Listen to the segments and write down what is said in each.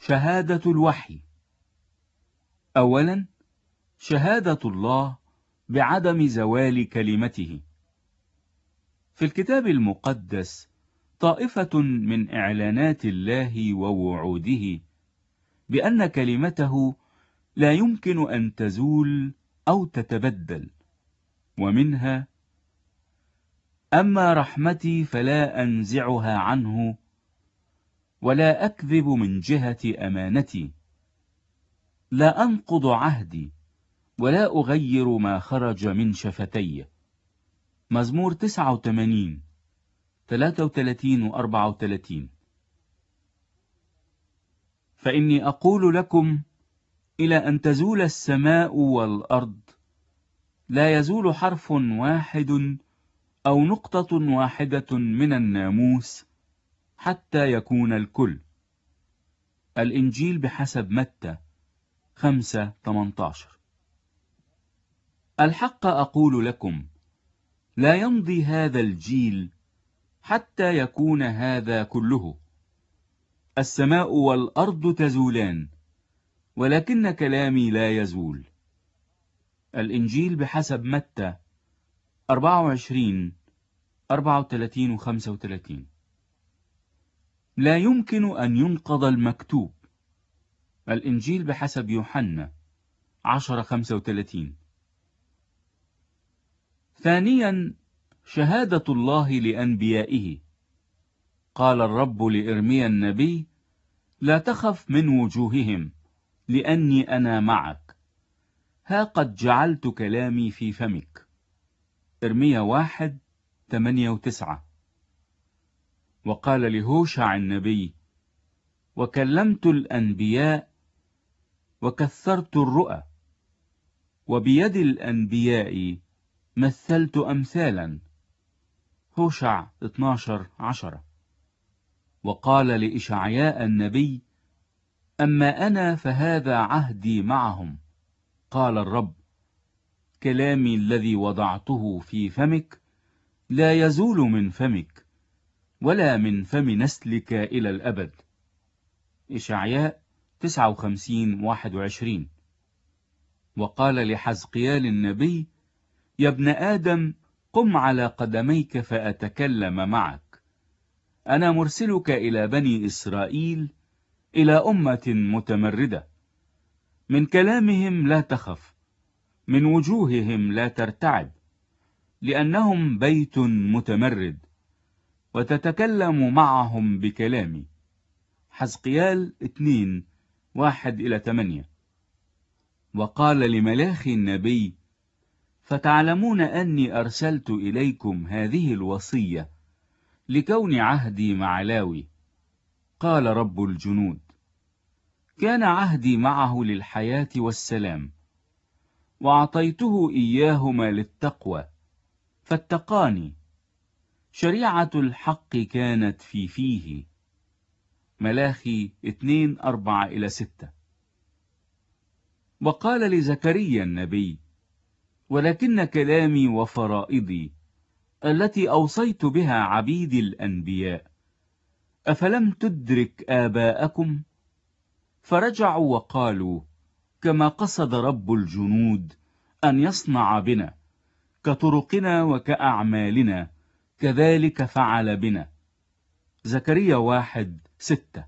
شهادة الوحي. أولا، شهادة الله بعدم زوال كلمته. في الكتاب المقدس طائفة من إعلانات الله ووعوده بأن كلمته لا يمكن أن تزول أو تتبدل، ومنها: أما رحمتي فلا أنزعها عنه، ولا أكذب من جهة أمانتي، لا أنقض عهدي، ولا أغير ما خرج من شفتي. مزمور 89 33 و 34. فإني أقول لكم إلى أن تزول السماء والأرض لا يزول حرف واحد أو نقطة واحدة من الناموس حتى يكون الكل. الإنجيل بحسب متى 5:18. الحق أقول لكم، لا يمضي هذا الجيل حتى يكون هذا كله. السماء والأرض تزولان، ولكن كلامي لا يزول. الإنجيل بحسب متى 24 34 و 35. لا يمكن أن ينقض المكتوب. الإنجيل بحسب يوحنا 10:35. ثانيا، شهادة الله لأنبيائه. قال الرب لإرميا النبي: لا تخف من وجوههم، لأني أنا معك، ها قد جعلت كلامي في فمك. إرميا 1:8 و 9. وقال لهوشع النبي: وكلمت الأنبياء وكثرت الرؤى، وبيد الأنبياء مثلت أمثالا. هوشع 12:10. وقال لإشعياء النبي: أما أنا فهذا عهدي معهم، قال الرب، كلامي الذي وضعته في فمك لا يزول من فمك، ولا من فم نسلك إلى الأبد. إشعياء 59:21. وقال لحزقيال النبي: يا ابن آدم، قم على قدميك فأتكلم معك. أنا مرسلك إلى بني إسرائيل، إلى أمة متمردة. من كلامهم لا تخف، من وجوههم لا ترتعب، لأنهم بيت متمرد، وتتكلم معهم بكلامي. حزقيال 2:1-8. وقال لملاخي النبي: فتعلمون أني أرسلت إليكم هذه الوصية لكون عهدي مع لاوي، قال رب الجنود. كان عهدي معه للحياة والسلام، وأعطيته إياهما للتقوى، فاتقاني. شريعة الحق كانت في فيه. ملاخي 2:4-6. وقال لزكريا النبي: ولكن كلامي وفرائضي التي أوصيت بها عبيدي الأنبياء أفلم تدرك آباءكم؟ فرجعوا وقالوا: كما قصد رب الجنود أن يصنع بنا، كطرقنا وكأعمالنا كذلك فعل بنا. زكريا 1:6.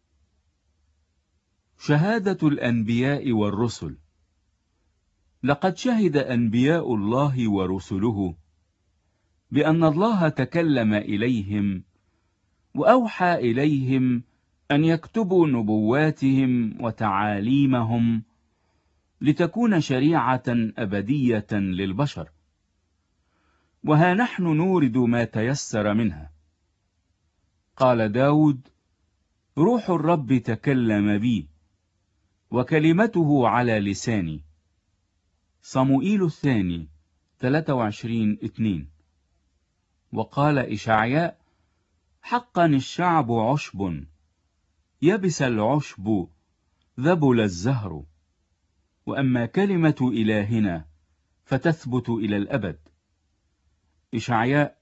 شهادة الأنبياء والرسل. لقد شهد أنبياء الله ورسله بأن الله تكلم إليهم وأوحى إليهم أن يكتبوا نبواتهم وتعاليمهم لتكون شريعة أبدية للبشر. وها نحن نورد ما تيسر منها. قال داود: روح الرب تكلم بي، وكلمته على لساني. صموئيل الثاني 23:2. وقال إشعياء: حقا الشعب عشب، يبس العشب، ذبل الزهر، وأما كلمة إلهنا فتثبت إلى الأبد. إشعياء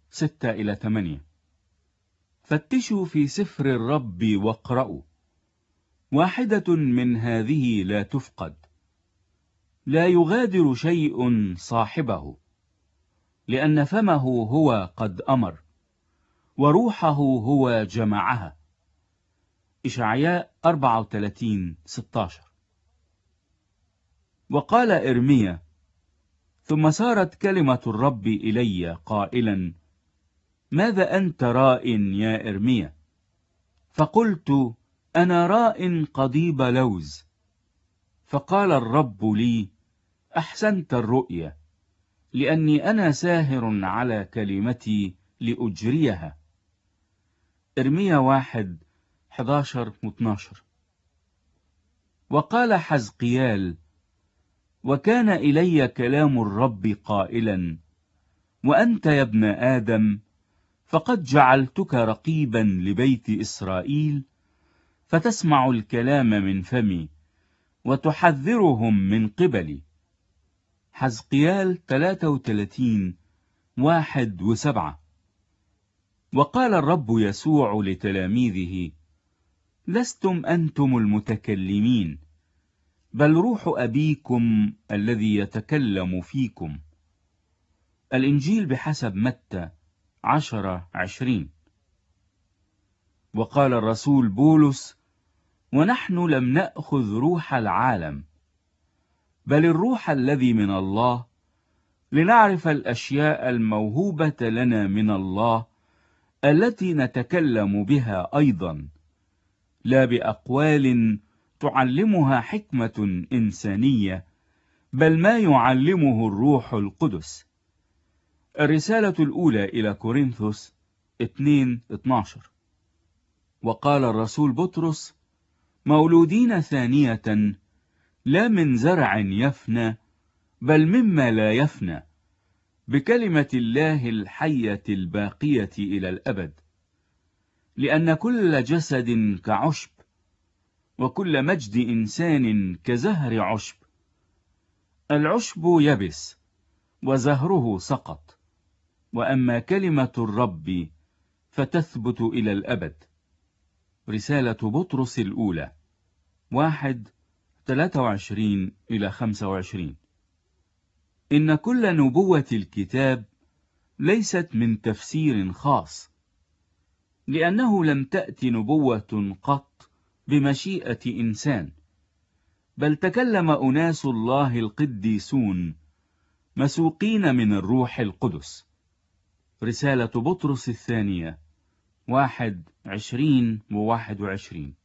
40:6-8. فتشوا في سفر الرب واقرأوا، واحدة من هذه لا تفقد، لا يغادر شيء صاحبه، لأن فمه هو قد أمر، وروحه هو جمعها. إشعياء 34:16. وقال إرميا: ثم صارت كلمة الرب إلي قائلا: ماذا أنت راء يا إرميا؟ فقلت: أنا راء قضيب لوز. فقال الرب لي: أحسنت الرؤيا، لأني أنا ساهر على كلمتي لأجريها. إرميا 1:11-12. وقال حزقيال: وكان إلي كلام الرب قائلا: وأنت يا ابن آدم، فقد جعلتك رقيبا لبيت إسرائيل، فتسمع الكلام من فمي، وتحذرهم من قبلي. حزقيال 33:1-7. وقال الرب يسوع لتلاميذه: لستم أنتم المتكلمين، بل روح أبيكم الذي يتكلم فيكم. الإنجيل بحسب متى 10:20. وقال الرسول بولس: ونحن لم نأخذ روح العالم، بل الروح الذي من الله، لنعرف الأشياء الموهوبة لنا من الله، التي نتكلم بها أيضا، لا بأقوال تعلمها حكمة إنسانية، بل ما يعلمه الروح القدس. الرسالة الأولى إلى كورنثوس 2:12. وقال الرسول بطرس: مولودين ثانية، لا من زرع يفنى، بل مما لا يفنى، بكلمة الله الحية الباقية إلى الأبد. لأن كل جسد كعشب، وكل مجد إنسان كزهر عشب. العشب يبس، وزهره سقط، وأما كلمة الرب فتثبت إلى الأبد. رسالة بطرس الأولى 1:23-25. إن كل نبوة الكتاب ليست من تفسير خاص، لأنه لم تأت نبوة قط بمشيئة إنسان، بل تكلم أناس الله القديسون مسوقين من الروح القدس. رسالة بطرس الثانية 1:20-21.